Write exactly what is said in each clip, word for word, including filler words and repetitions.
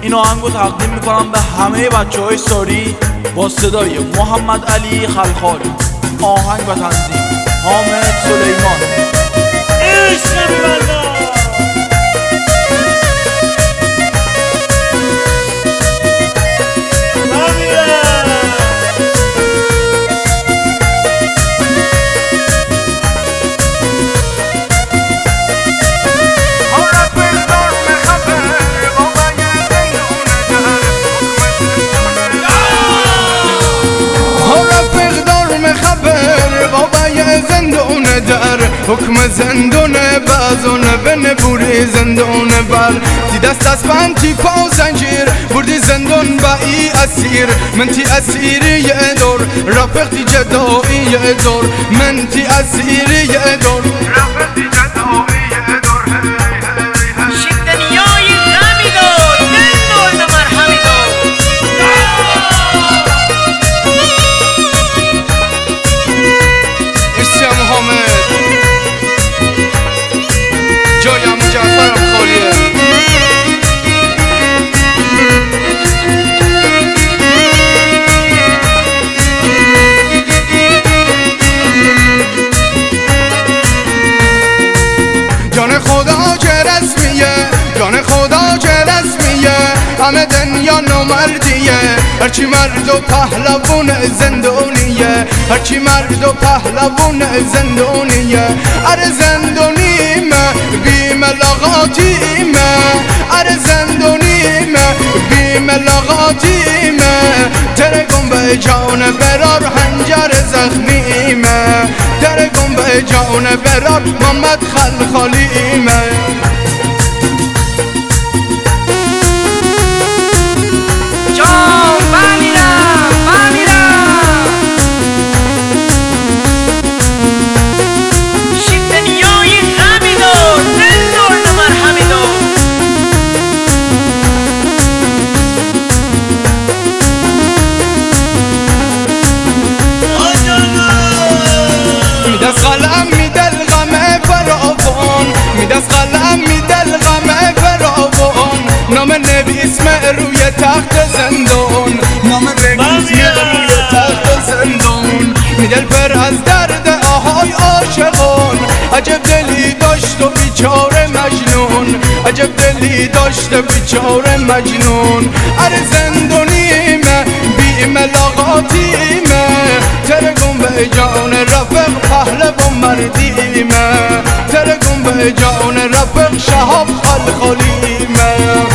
این آهنگو تقدیم میکنم به همه بچه های ساری با صدای محمد علی خلخالی. آهنگ و تنظیم حامد سلیمان. عشق می‌بندم حکم زندون بازون به نبوری زندون بر تی دست از من تی پا و زنجیر بردی زندون با ای اسیر من تی اسیری یه دور رفق تی جدایی یه دور من تی اسیری یه دور رفق تی جدایی یه دور شیطنیای غمی دار دل نور مرحمی دار مرسی محمد جایم جعفرم خالیه. جان خدا چه رسمیه جان خدا چه رسمیه همه دنیا نامردیه هرچی مرد و پهلوون زندونیه هرچی مرد و پهلوون زندونیه اره زندونیمه بی ملاقاتیمه اره زندونیمه بی ملاقاتیمه ترگم به جان برار هنجر زخمیمه ترگم به جان برار محمد خلخالیمه. میدست قلم میدل غمه فراوان میدست قلم میدل غمه فراوان نام نویسمه روی تخت زندان نام نویسمه روی تخت زندان میدل پر از درد آهای عاشقان عجب دلی داشت و بیچاره مجنون عجب دلی داشت و بیچاره مجنون اره زندونیمه بی ملاقاتیمه ترگم به جان رفق پهلوان مردیمه ترگم به جان رفق شهاب خلخالیمه.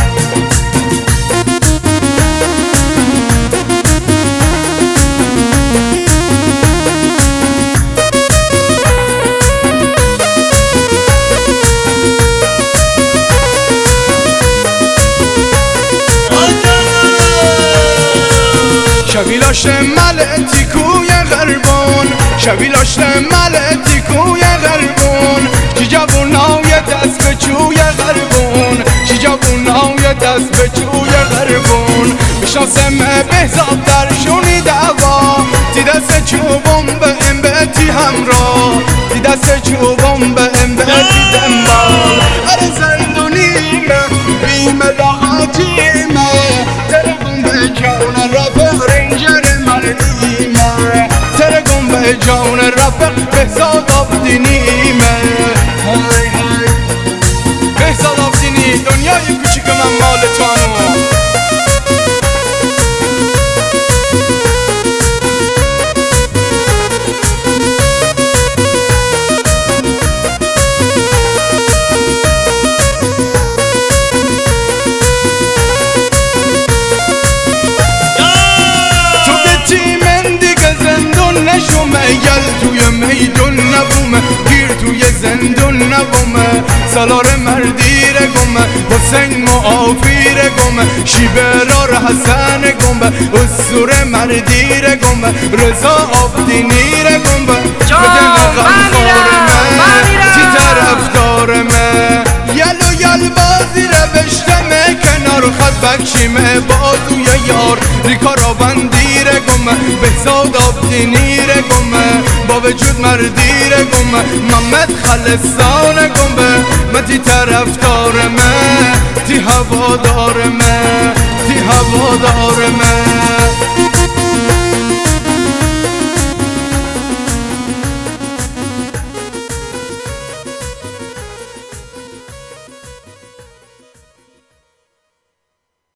شبی لاش ملتی کوی غربان شبی لاش ملتی کوی غربان چی جوونای دست به چوی غربان چی جوونای دست به چوی غربان میشناسم بهزاد درشونی دعوا تی دست چوبم به امبتی همراه تی دست چوبم به امبتی دنبال اره زندونیمه بی ملاقاتیمه ترگم به جان رفق رنجر مردیمه ترگم به جان رفق بهزاد آبدینیمه بهزاد آبدینی دنیای کوچیک من مال تو همون یل توی میدون نبومه گیر توی زندون نبومه سالار مردیر گمه حسین معافیر گمه شیبرار حسن گمه اسور مردیر گمه رضا آبدینیر گمه بگن غمخارمه تی طرفدارمه یل و یل بازی روشتمه کنار خط بکشیمه بازوی یار ریکارا بندیر گمه بهزاد آبدینیر گمه با وجود مردیر گمه محمد خلصان گمه من تی طرفدارمه تی هوادارمه هوادار من